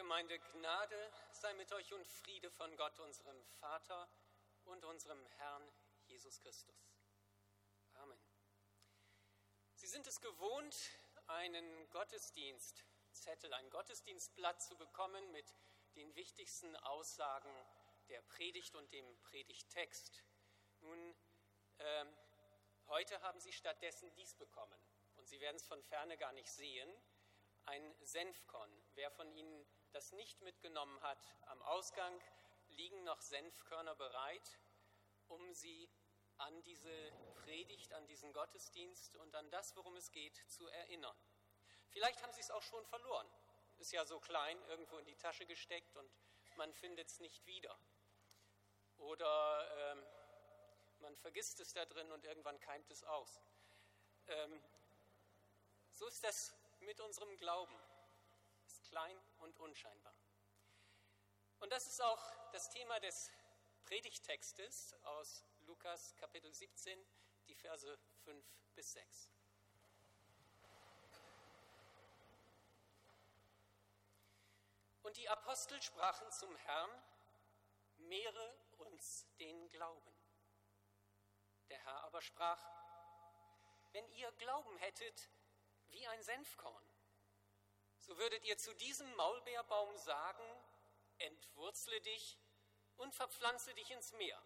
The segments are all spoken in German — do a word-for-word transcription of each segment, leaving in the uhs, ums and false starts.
Gemeinde, Gnade sei mit euch und Friede von Gott, unserem Vater und unserem Herrn Jesus Christus. Amen. Sie sind es gewohnt, einen Gottesdienstzettel, ein Gottesdienstblatt zu bekommen mit den wichtigsten Aussagen der Predigt und dem Predigttext. Nun, äh, heute haben Sie stattdessen dies bekommen und Sie werden es von Ferne gar nicht sehen. Ein Senfkorn. Wer von Ihnen das nicht mitgenommen hat, am Ausgang liegen noch Senfkörner bereit, um Sie an diese Predigt, an diesen Gottesdienst und an das, worum es geht, zu erinnern. Vielleicht haben Sie es auch schon verloren. Ist ja so klein, irgendwo in die Tasche gesteckt und man findet es nicht wieder. Oder ähm, man vergisst es da drin und irgendwann keimt es aus. Ähm, so ist das mit unserem Glauben. Ist klein und unscheinbar. Und das ist auch das Thema des Predigttextes aus Lukas Kapitel siebzehn, die Verse fünf bis sechs. Und die Apostel sprachen zum Herrn: Mehre uns den Glauben. Der Herr aber sprach: Wenn ihr Glauben hättet wie ein Senfkorn, so würdet ihr zu diesem Maulbeerbaum sagen: Entwurzle dich und verpflanze dich ins Meer.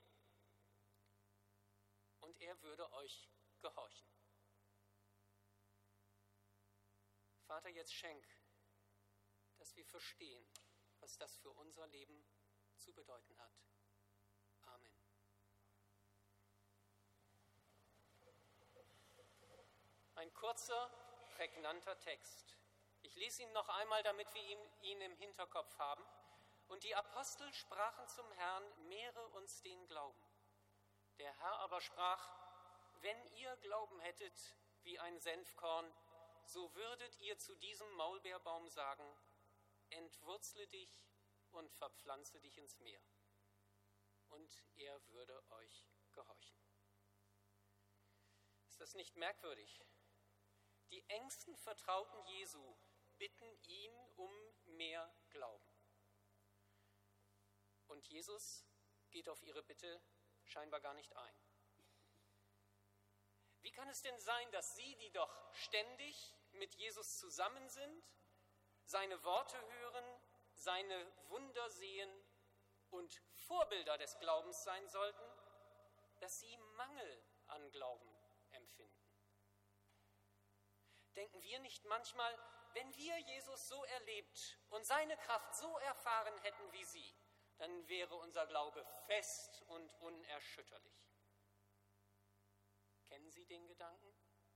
Und er würde euch gehorchen. Vater, jetzt schenk, dass wir verstehen, was das für unser Leben zu bedeuten hat. Amen. Ein kurzer, prägnanter Text. Ich lese ihn noch einmal, damit wir ihn, ihn im Hinterkopf haben. Und die Apostel sprachen zum Herrn: Mehre uns den Glauben. Der Herr aber sprach: Wenn ihr Glauben hättet wie ein Senfkorn, so würdet ihr zu diesem Maulbeerbaum sagen: Entwurzle dich und verpflanze dich ins Meer. Und er würde euch gehorchen. Ist das nicht merkwürdig? Die engsten Vertrauten Jesu bitten ihn um mehr Glauben. Und Jesus geht auf ihre Bitte scheinbar gar nicht ein. Wie kann es denn sein, dass sie, die doch ständig mit Jesus zusammen sind, seine Worte hören, seine Wunder sehen und Vorbilder des Glaubens sein sollten, dass sie Mangel an Glauben empfinden? Denken wir nicht manchmal, wenn wir Jesus so erlebt und seine Kraft so erfahren hätten wie sie, dann wäre unser Glaube fest und unerschütterlich? Kennen Sie den Gedanken?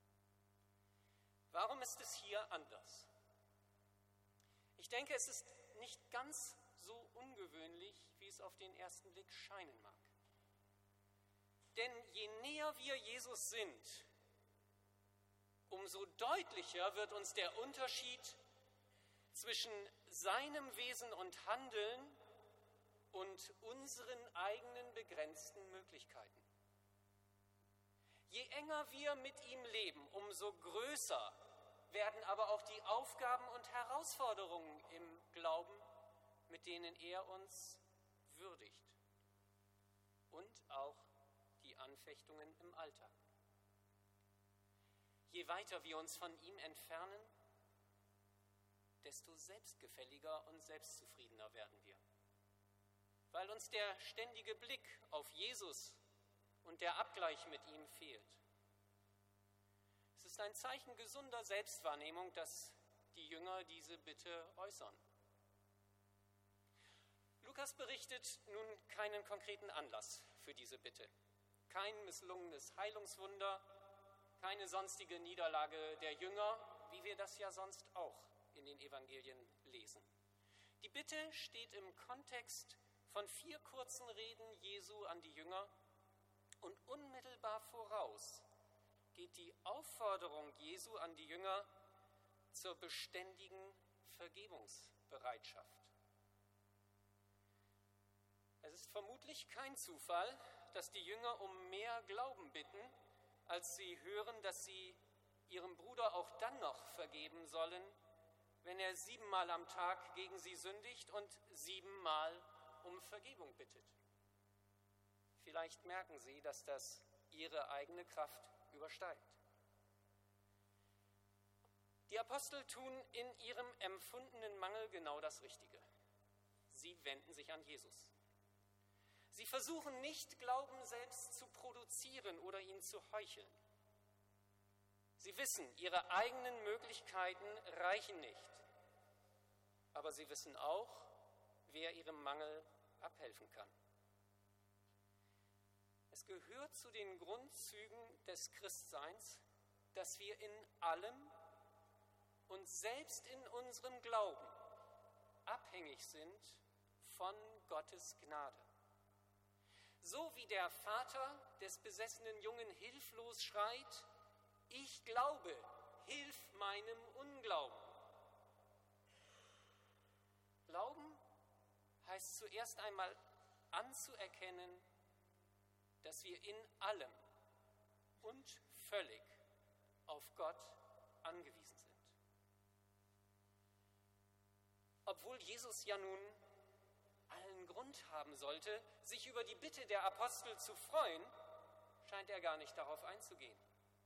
Warum ist es hier anders? Ich denke, es ist nicht ganz so ungewöhnlich, wie es auf den ersten Blick scheinen mag. Denn je näher wir Jesus sind, umso deutlicher wird uns der Unterschied zwischen seinem Wesen und Handeln und unseren eigenen begrenzten Möglichkeiten. Je enger wir mit ihm leben, umso größer werden aber auch die Aufgaben und Herausforderungen im Glauben, mit denen er uns würdigt. Und auch die Anfechtungen im Alltag. Je weiter wir uns von ihm entfernen, desto selbstgefälliger und selbstzufriedener werden wir. Weil uns der ständige Blick auf Jesus und der Abgleich mit ihm fehlt. Es ist ein Zeichen gesunder Selbstwahrnehmung, dass die Jünger diese Bitte äußern. Lukas berichtet nun keinen konkreten Anlass für diese Bitte. Kein misslungenes Heilungswunder, keine sonstige Niederlage der Jünger, wie wir das ja sonst auch in den Evangelien lesen. Die Bitte steht im Kontext von vier kurzen Reden Jesu an die Jünger und unmittelbar voraus geht die Aufforderung Jesu an die Jünger zur beständigen Vergebungsbereitschaft. Es ist vermutlich kein Zufall, dass die Jünger um mehr Glauben bitten, als sie hören, dass sie ihrem Bruder auch dann noch vergeben sollen, wenn er siebenmal am Tag gegen sie sündigt und siebenmal um Vergebung bittet. Vielleicht merken Sie, dass das Ihre eigene Kraft übersteigt. Die Apostel tun in ihrem empfundenen Mangel genau das Richtige. Sie wenden sich an Jesus. Sie versuchen nicht, Glauben selbst zu produzieren oder ihn zu heucheln. Sie wissen, ihre eigenen Möglichkeiten reichen nicht. Aber sie wissen auch, wer ihrem Mangel abhelfen kann. Es gehört zu den Grundzügen des Christseins, dass wir in allem und selbst in unserem Glauben abhängig sind von Gottes Gnade. So wie der Vater des besessenen Jungen hilflos schreit: Ich glaube, hilf meinem Unglauben. Glauben heißt zuerst einmal anzuerkennen, dass wir in allem und völlig auf Gott angewiesen sind. Obwohl Jesus ja nun allen Grund haben sollte, sich über die Bitte der Apostel zu freuen, scheint er gar nicht darauf einzugehen.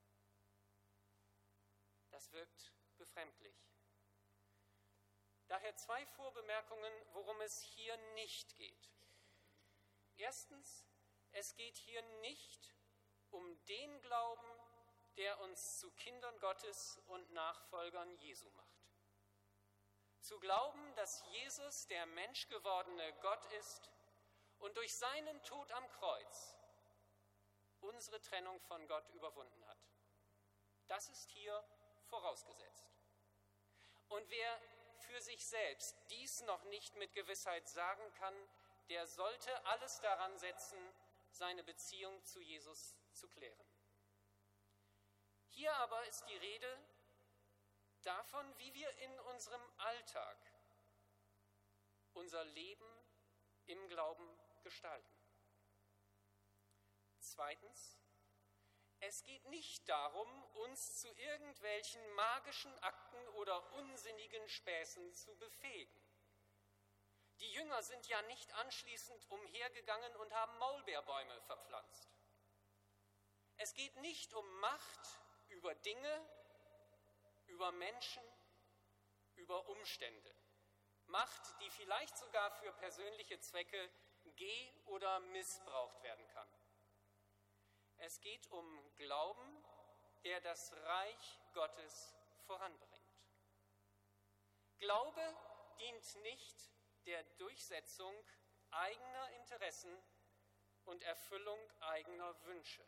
Das wirkt befremdlich. Daher zwei Vorbemerkungen, worum es hier nicht geht. Erstens, es geht hier nicht um den Glauben, der uns zu Kindern Gottes und Nachfolgern Jesu macht. Zu glauben, dass Jesus der menschgewordene Gott ist und durch seinen Tod am Kreuz unsere Trennung von Gott überwunden hat. Das ist hier vorausgesetzt. Und wer für sich selbst dies noch nicht mit Gewissheit sagen kann, der sollte alles daran setzen, seine Beziehung zu Jesus zu klären. Hier aber ist die Rede davon, wie wir in unserem Alltag unser Leben im Glauben gestalten. Zweitens, es geht nicht darum, uns zu irgendwelchen magischen Akten oder unsinnigen Späßen zu befähigen. Die Jünger sind ja nicht anschließend umhergegangen und haben Maulbeerbäume verpflanzt. Es geht nicht um Macht über Dinge, über Menschen, über Umstände. Macht, die vielleicht sogar für persönliche Zwecke ge- oder missbraucht werden kann. Es geht um Glauben, der das Reich Gottes voranbringt. Glaube dient nicht der Durchsetzung eigener Interessen und Erfüllung eigener Wünsche.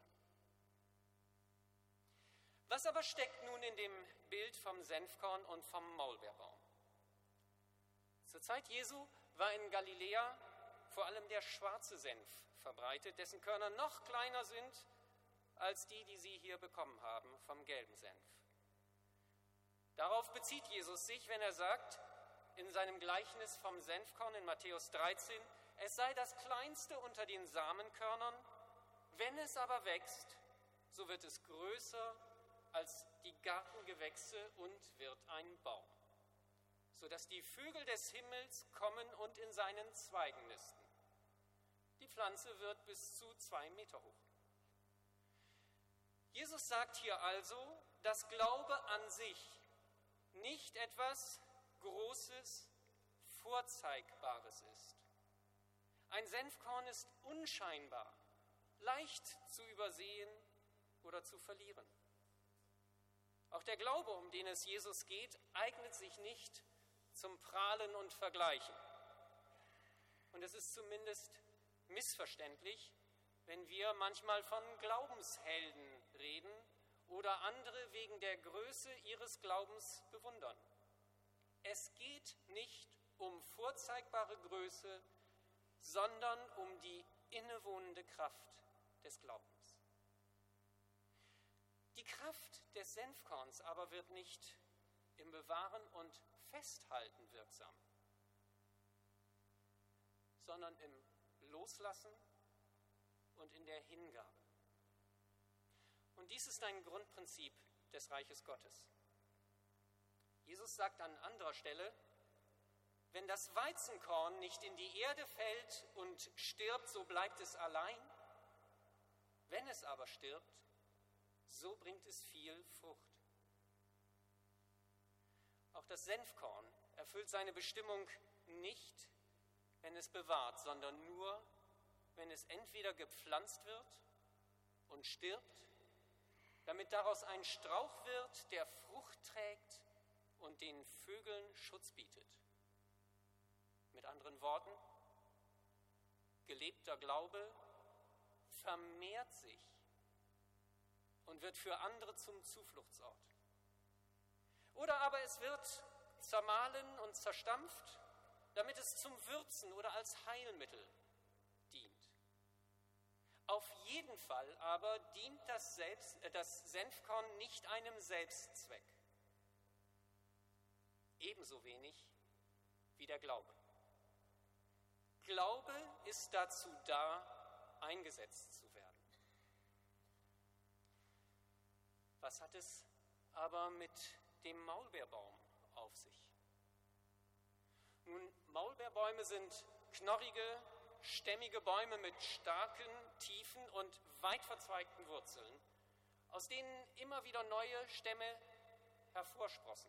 Was aber steckt nun in dem Bild vom Senfkorn und vom Maulbeerbaum? Zur Zeit Jesu war in Galiläa vor allem der schwarze Senf verbreitet, dessen Körner noch kleiner sind als die, die Sie hier bekommen haben vom gelben Senf. Darauf bezieht Jesus sich, wenn er sagt, in seinem Gleichnis vom Senfkorn in Matthäus dreizehn, es sei das kleinste unter den Samenkörnern, wenn es aber wächst, so wird es größer als die Gartengewächse und wird ein Baum, sodass die Vögel des Himmels kommen und in seinen Zweigen nisten. Die Pflanze wird bis zu zwei Meter hoch. Jesus sagt hier also, dass Glaube an sich nicht etwas Großes, Vorzeigbares ist. Ein Senfkorn ist unscheinbar, leicht zu übersehen oder zu verlieren. Auch der Glaube, um den es Jesus geht, eignet sich nicht zum Prahlen und Vergleichen. Und es ist zumindest missverständlich, wenn wir manchmal von Glaubenshelden reden oder andere wegen der Größe ihres Glaubens bewundern. Es geht nicht um vorzeigbare Größe, sondern um die innewohnende Kraft des Glaubens. Die Kraft des Senfkorns aber wird nicht im Bewahren und Festhalten wirksam, sondern im Loslassen und in der Hingabe. Und dies ist ein Grundprinzip des Reiches Gottes. Jesus sagt an anderer Stelle, wenn das Weizenkorn nicht in die Erde fällt und stirbt, so bleibt es allein. Wenn es aber stirbt, so bringt es viel Frucht. Auch das Senfkorn erfüllt seine Bestimmung nicht, wenn es bewahrt, sondern nur, wenn es entweder gepflanzt wird und stirbt, damit daraus ein Strauch wird, der Frucht trägt und den Vögeln Schutz bietet. Mit anderen Worten, gelebter Glaube vermehrt sich und wird für andere zum Zufluchtsort. Oder aber es wird zermahlen und zerstampft, damit es zum Würzen oder als Heilmittel dient. Auf jeden Fall aber dient das, Selbst, äh, das Senfkorn nicht einem Selbstzweck. Ebenso wenig wie der Glaube. Glaube ist dazu da, eingesetzt zu werden. Was hat es aber mit dem Maulbeerbaum auf sich? Nun, Maulbeerbäume sind knorrige, stämmige Bäume mit starken, tiefen und weit verzweigten Wurzeln, aus denen immer wieder neue Stämme hervorsprossen.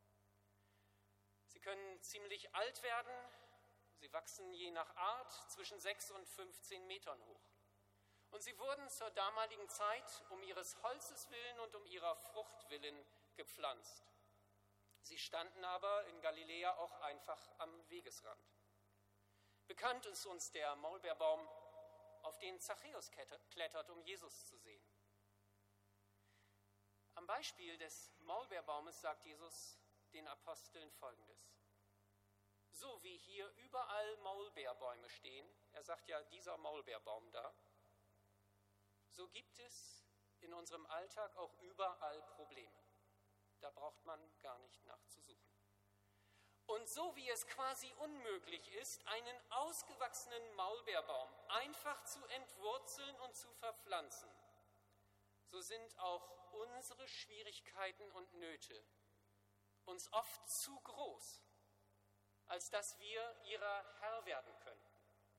Sie können ziemlich alt werden, sie wachsen je nach Art zwischen sechs und fünfzehn Metern hoch. Und sie wurden zur damaligen Zeit um ihres Holzes willen und um ihrer Frucht willen gepflanzt. Sie standen aber in Galiläa auch einfach am Wegesrand. Bekannt ist uns der Maulbeerbaum, auf den Zachäus klettert, um Jesus zu sehen. Am Beispiel des Maulbeerbaumes sagt Jesus den Aposteln Folgendes. So wie hier überall Maulbeerbäume stehen, er sagt ja, dieser Maulbeerbaum da, so gibt es in unserem Alltag auch überall Probleme. Da braucht man gar nicht nachzusuchen. Und so wie es quasi unmöglich ist, einen ausgewachsenen Maulbeerbaum einfach zu entwurzeln und zu verpflanzen, so sind auch unsere Schwierigkeiten und Nöte uns oft zu groß, als dass wir ihrer Herr werden könnten.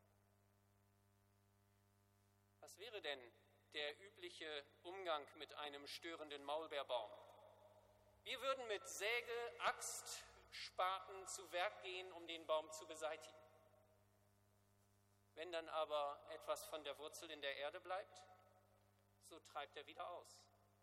Was wäre denn der übliche Umgang mit einem störenden Maulbeerbaum? Wir würden mit Säge, Axt, Spaten zu Werk gehen, um den Baum zu beseitigen. Wenn dann aber etwas von der Wurzel in der Erde bleibt, so treibt er wieder aus.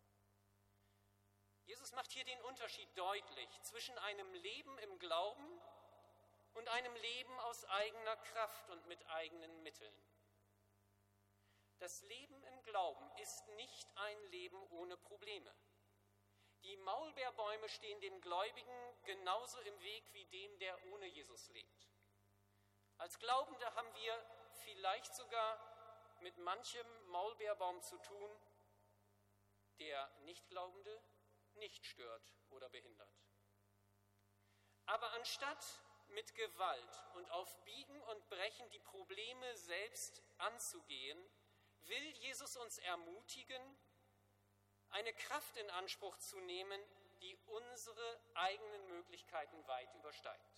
Jesus macht hier den Unterschied deutlich zwischen einem Leben im Glauben und einem Leben aus eigener Kraft und mit eigenen Mitteln. Das Leben im Glauben ist nicht ein Leben ohne Probleme. Die Maulbeerbäume stehen dem Gläubigen genauso im Weg wie dem, der ohne Jesus lebt. Als Glaubende haben wir vielleicht sogar mit manchem Maulbeerbaum zu tun, der Nichtglaubende nicht stört oder behindert. Aber anstatt mit Gewalt und auf Biegen und Brechen die Probleme selbst anzugehen, will Jesus uns ermutigen, eine Kraft in Anspruch zu nehmen, die unsere eigenen Möglichkeiten weit übersteigt.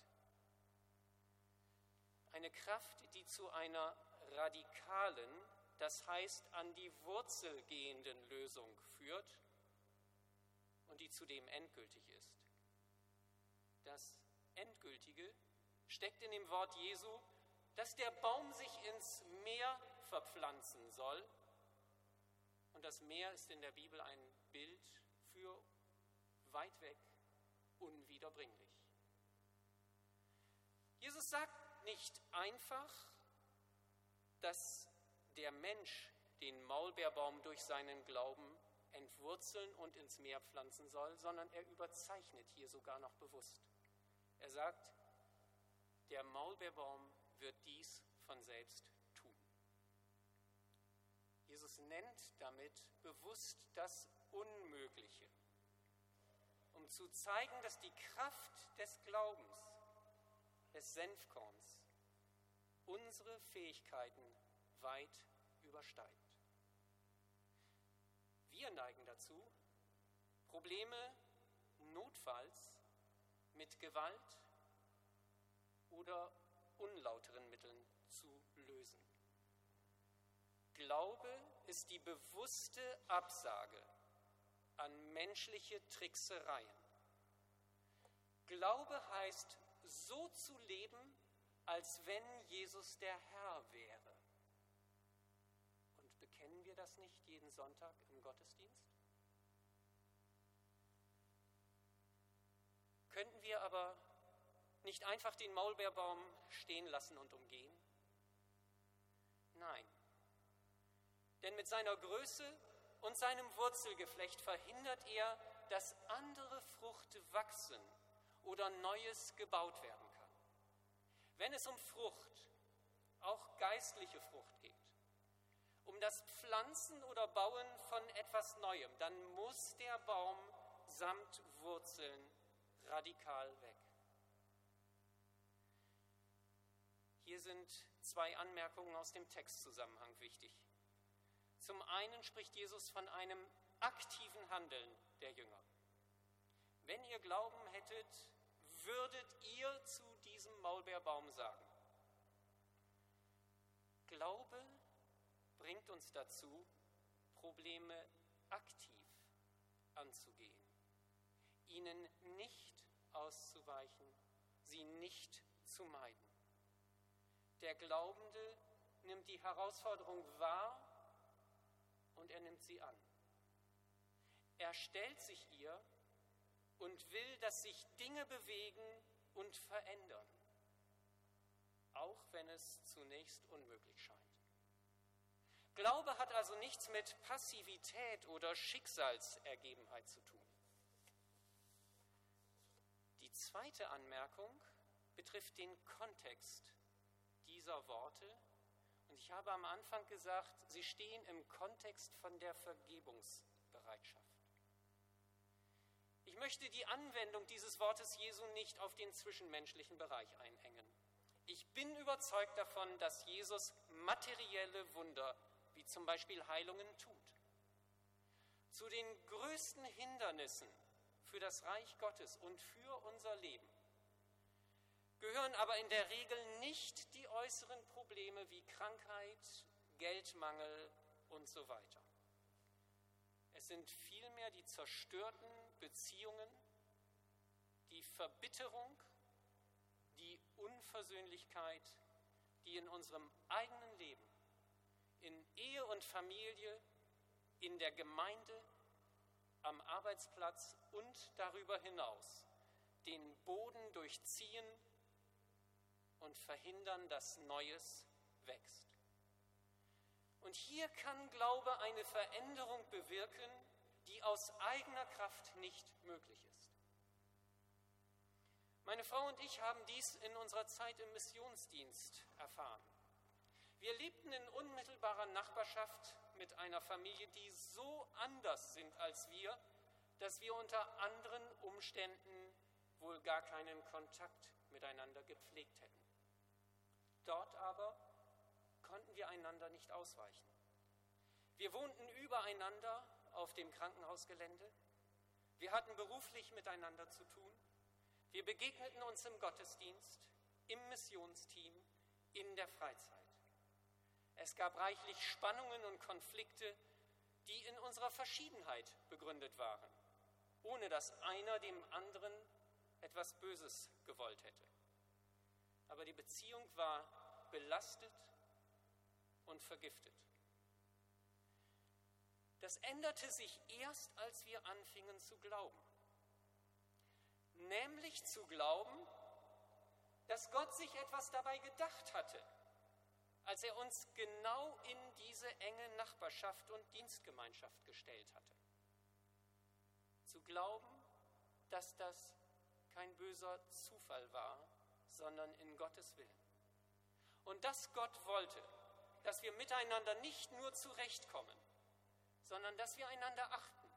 Eine Kraft, die zu einer radikalen, das heißt an die Wurzel gehenden Lösung führt und die zudem endgültig ist. Das Endgültige steckt in dem Wort Jesu, dass der Baum sich ins Meer verpflanzen soll. Und das Meer ist in der Bibel ein Bild für weit weg, unwiederbringlich. Jesus sagt nicht einfach, dass der Mensch den Maulbeerbaum durch seinen Glauben entwurzeln und ins Meer pflanzen soll, sondern er überzeichnet hier sogar noch bewusst. Er sagt, der Maulbeerbaum wird dies von selbst tun. Jesus nennt damit bewusst das Unmögliche, um zu zeigen, dass die Kraft des Glaubens, des Senfkorns, unsere Fähigkeiten weit übersteigt. Wir neigen dazu, Probleme notfalls mit Gewalt oder unlauteren Mitteln zu lösen. Glaube ist die bewusste Absage an menschliche Tricksereien. Glaube heißt, so zu leben, als wenn Jesus der Herr wäre. Und bekennen wir das nicht jeden Sonntag im Gottesdienst? Könnten wir aber nicht einfach den Maulbeerbaum stehen lassen und umgehen? Nein. Denn mit seiner Größe und seinem Wurzelgeflecht verhindert er, dass andere Frucht wachsen oder Neues gebaut werden kann. Wenn es um Frucht, auch geistliche Frucht geht, um das Pflanzen oder Bauen von etwas Neuem, dann muss der Baum samt Wurzeln radikal weg. Hier sind zwei Anmerkungen aus dem Textzusammenhang wichtig. Zum einen spricht Jesus von einem aktiven Handeln der Jünger. Wenn ihr Glauben hättet, würdet ihr zu diesem Maulbeerbaum sagen. Glaube bringt uns dazu, Probleme aktiv anzugehen, ihnen nicht auszuweichen, sie nicht zu meiden. Der Glaubende nimmt die Herausforderung wahr und er nimmt sie an. Er stellt sich ihr und will, dass sich Dinge bewegen und verändern, auch wenn es zunächst unmöglich scheint. Glaube hat also nichts mit Passivität oder Schicksalsergebenheit zu tun. Die zweite Anmerkung betrifft den Kontext dieser Worte. Und ich habe am Anfang gesagt, sie stehen im Kontext von der Vergebungsbereitschaft. Ich möchte die Anwendung dieses Wortes Jesu nicht auf den zwischenmenschlichen Bereich einengen. Ich bin überzeugt davon, dass Jesus materielle Wunder, wie zum Beispiel Heilungen, tut. Zu den größten Hindernissen für das Reich Gottes und für unser Leben gehören aber in der Regel nicht die äußeren Probleme wie Krankheit, Geldmangel und so weiter. Es sind vielmehr die zerstörten Beziehungen, die Verbitterung, die Unversöhnlichkeit, die in unserem eigenen Leben, in Ehe und Familie, in der Gemeinde, am Arbeitsplatz und darüber hinaus den Boden durchziehen und verhindern, dass Neues wächst. Und hier kann Glaube eine Veränderung bewirken, die aus eigener Kraft nicht möglich ist. Meine Frau und ich haben dies in unserer Zeit im Missionsdienst erfahren. Wir lebten in unmittelbarer Nachbarschaft mit einer Familie, die so anders sind als wir, dass wir unter anderen Umständen wohl gar keinen Kontakt miteinander gepflegt hätten. Dort aber konnten wir einander nicht ausweichen. Wir wohnten übereinander auf dem Krankenhausgelände. Wir hatten beruflich miteinander zu tun. Wir begegneten uns im Gottesdienst, im Missionsteam, in der Freizeit. Es gab reichlich Spannungen und Konflikte, die in unserer Verschiedenheit begründet waren, ohne dass einer dem anderen etwas Böses gewollt hätte. Aber die Beziehung war belastet und vergiftet. Das änderte sich erst, als wir anfingen zu glauben. Nämlich zu glauben, dass Gott sich etwas dabei gedacht hatte, als er uns genau in diese enge Nachbarschaft und Dienstgemeinschaft gestellt hatte. Zu glauben, dass das kein böser Zufall war, sondern in Gottes Willen. Und dass Gott wollte, dass wir miteinander nicht nur zurechtkommen, sondern dass wir einander achten,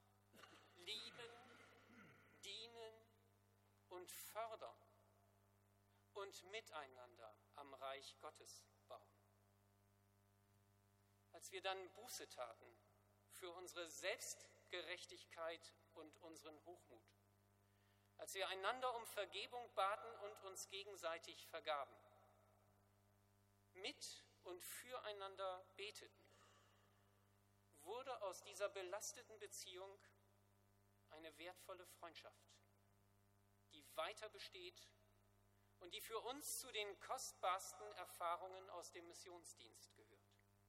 lieben, dienen und fördern und miteinander am Reich Gottes bauen. Als wir dann Buße taten für unsere Selbstgerechtigkeit und unseren Hochmut, als wir einander um Vergebung baten und uns gegenseitig vergaben, mit und füreinander beteten, wurde aus dieser belasteten Beziehung eine wertvolle Freundschaft, die weiter besteht und die für uns zu den kostbarsten Erfahrungen aus dem Missionsdienst gehört.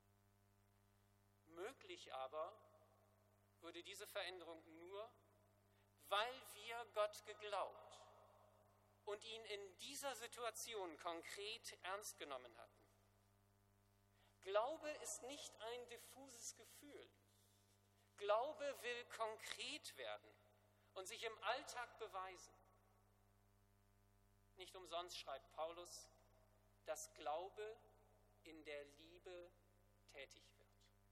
Möglich aber wurde diese Veränderung nur, weil wir Gott geglaubt und ihn in dieser Situation konkret ernst genommen hatten. Glaube ist nicht ein diffuses Gefühl. Glaube will konkret werden und sich im Alltag beweisen. Nicht umsonst schreibt Paulus, dass Glaube in der Liebe tätig wird.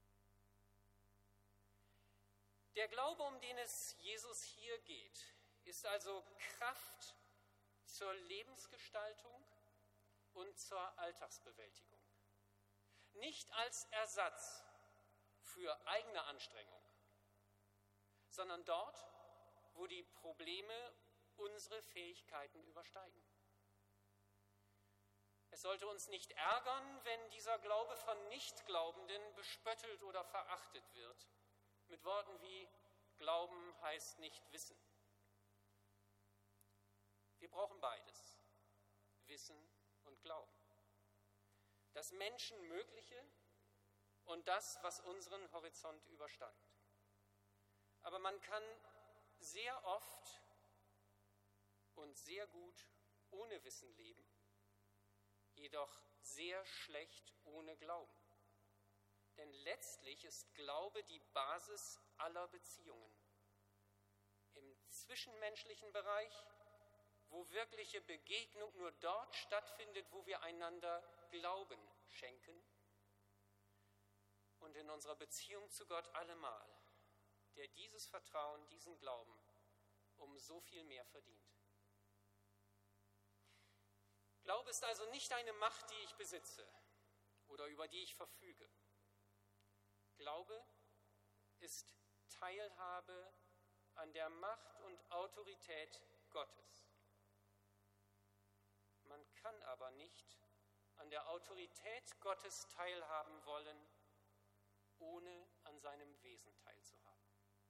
Der Glaube, um den es Jesus hier geht, ist also Kraft zur Lebensgestaltung und zur Alltagsbewältigung. Nicht als Ersatz für eigene Anstrengung, sondern dort, wo die Probleme unsere Fähigkeiten übersteigen. Es sollte uns nicht ärgern, wenn dieser Glaube von Nichtglaubenden bespöttelt oder verachtet wird, mit Worten wie Glauben heißt nicht Wissen. Wir brauchen beides, Wissen und Glauben. Das Menschenmögliche und das, was unseren Horizont übersteigt. Aber man kann sehr oft und sehr gut ohne Wissen leben, jedoch sehr schlecht ohne Glauben. Denn letztlich ist Glaube die Basis aller Beziehungen. Im zwischenmenschlichen Bereich, wo wirkliche Begegnung nur dort stattfindet, wo wir einander Glauben schenken. Und in unserer Beziehung zu Gott allemal, der dieses Vertrauen, diesen Glauben um so viel mehr verdient. Glaube ist also nicht eine Macht, die ich besitze oder über die ich verfüge. Glaube ist Teilhabe an der Macht und Autorität Gottes. Man kann aber nicht an der Autorität Gottes teilhaben wollen, ohne an seinem Wesen teilzuhaben.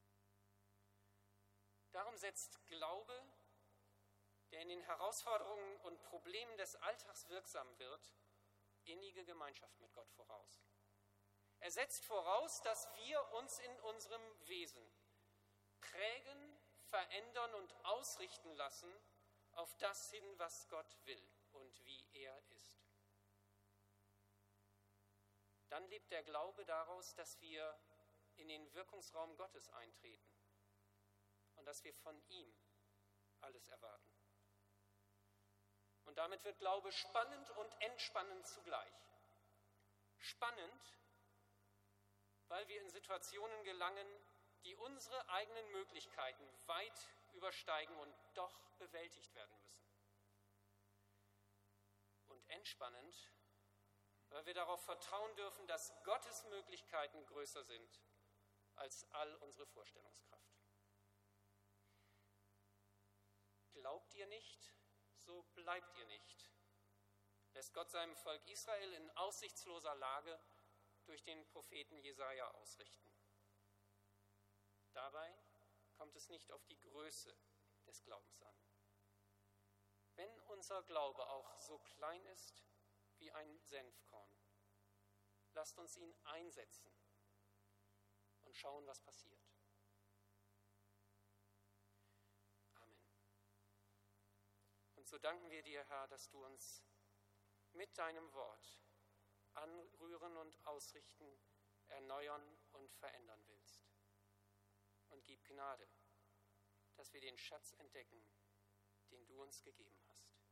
Darum setzt Glaube, der in den Herausforderungen und Problemen des Alltags wirksam wird, innige Gemeinschaft mit Gott voraus. Er setzt voraus, dass wir uns in unserem Wesen prägen, verändern und ausrichten lassen auf das hin, was Gott will und wie er ist. Dann lebt der Glaube daraus, dass wir in den Wirkungsraum Gottes eintreten und dass wir von ihm alles erwarten. Und damit wird Glaube spannend und entspannend zugleich. Spannend, weil wir in Situationen gelangen, die unsere eigenen Möglichkeiten weit übersteigen und doch bewältigt werden müssen. Und entspannend, weil wir darauf vertrauen dürfen, dass Gottes Möglichkeiten größer sind als all unsere Vorstellungskraft. Glaubt ihr nicht, so bleibt ihr nicht, lässt Gott seinem Volk Israel in aussichtsloser Lage durch den Propheten Jesaja ausrichten. Dabei kommt es nicht auf die Größe des Glaubens an. Wenn unser Glaube auch so klein ist wie ein Senfkorn, lasst uns ihn einsetzen und schauen, was passiert. Amen. Und so danken wir dir, Herr, dass du uns mit deinem Wort anrühren und ausrichten, erneuern und verändern willst. Und gib Gnade, dass wir den Schatz entdecken, den du uns gegeben hast.